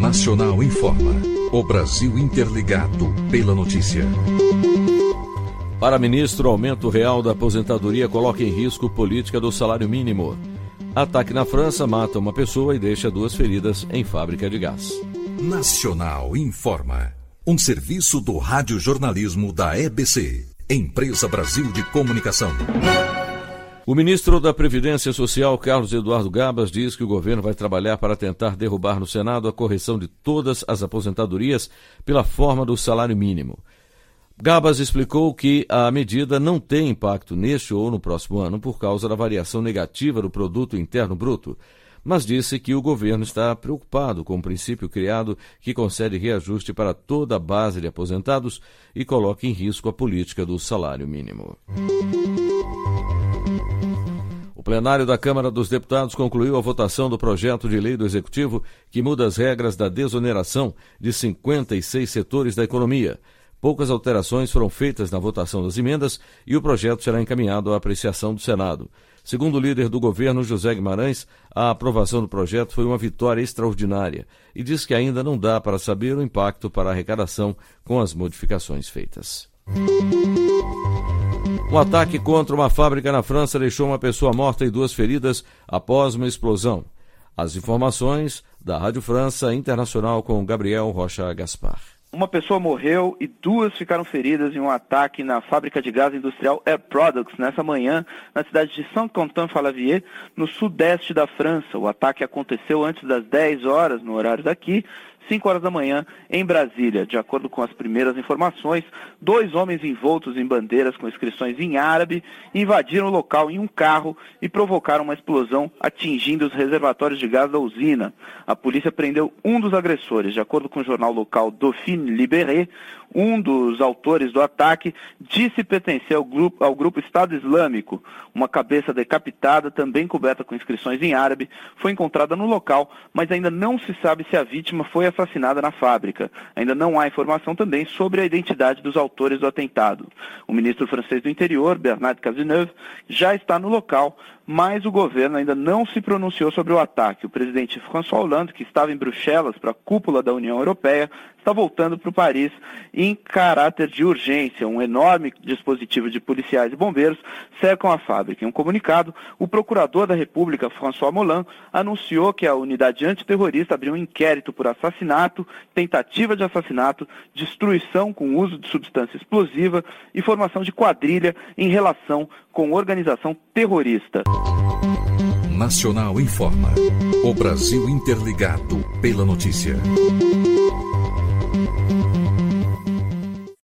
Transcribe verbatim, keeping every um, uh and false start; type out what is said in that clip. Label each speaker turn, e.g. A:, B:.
A: Nacional informa. O Brasil interligado pela notícia.
B: Para ministro, aumento real da aposentadoria coloca em risco política do salário mínimo. Ataque na França mata uma pessoa e deixa duas feridas em fábrica de gás.
A: Nacional informa. Um serviço do radiojornalismo da E B C, Empresa Brasil de Comunicação.
B: O ministro da Previdência Social, Carlos Eduardo Gabas, diz que o governo vai trabalhar para tentar derrubar no Senado a correção de todas as aposentadorias pela forma do salário mínimo. Gabas explicou que a medida não tem impacto neste ou no próximo ano por causa da variação negativa do Produto Interno Bruto, mas disse que o governo está preocupado com o princípio criado que concede reajuste para toda a base de aposentados e coloca em risco a política do salário mínimo. O plenário da Câmara dos Deputados concluiu a votação do projeto de lei do Executivo que muda as regras da desoneração de cinquenta e seis setores da economia. Poucas alterações foram feitas na votação das emendas e o projeto será encaminhado à apreciação do Senado. Segundo o líder do governo, José Guimarães, a aprovação do projeto foi uma vitória extraordinária e diz que ainda não dá para saber o impacto para a arrecadação com as modificações feitas. Um ataque contra uma fábrica na França deixou uma pessoa morta e duas feridas após uma explosão. As informações da Rádio França Internacional com Gabriel Rocha Gaspar.
C: Uma pessoa morreu e duas ficaram feridas em um ataque na fábrica de gás industrial Air Products nessa manhã na cidade de Saint-Quentin-Falavier, no sudeste da França. O ataque aconteceu antes das dez horas, no horário daqui, cinco horas da manhã, em Brasília. De acordo com as primeiras informações, dois homens envoltos em bandeiras com inscrições em árabe invadiram o local em um carro e provocaram uma explosão, atingindo os reservatórios de gás da usina. A polícia prendeu um dos agressores. De acordo com o jornal local Dauphine Libéré, um dos autores do ataque disse pertencer ao grupo, ao grupo Estado Islâmico. Uma cabeça decapitada, também coberta com inscrições em árabe, foi encontrada no local, mas ainda não se sabe se a vítima foi assassinada na fábrica. Ainda não há informação também sobre a identidade dos autores do atentado. O ministro francês do Interior, Bernard Cazeneuve, já está no local, mas o governo ainda não se pronunciou sobre o ataque. O presidente François Hollande, que estava em Bruxelas para a cúpula da União Europeia, está voltando para o Paris em caráter de urgência. Um enorme dispositivo de policiais e bombeiros cercam a fábrica. Em um comunicado, o procurador da República, François Molin, anunciou que a unidade antiterrorista abriu um inquérito por assassinato, tentativa de assassinato, destruição com uso de substância explosiva e formação de quadrilha em relação com organização terrorista.
A: Nacional informa. O Brasil interligado pela notícia.